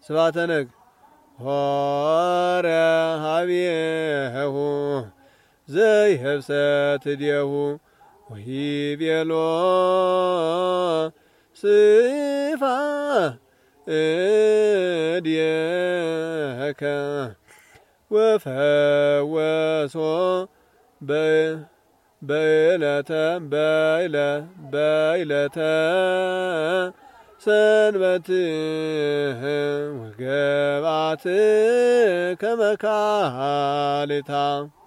ስብሐተ ነግ ሆረ ሀቤሁ ዘይህብሰት እዴሁ ወሂቤሎ ስፋ እዴከ ወፈወሶ በዕለተ ሰንበትህ ወገባት ከመካልታ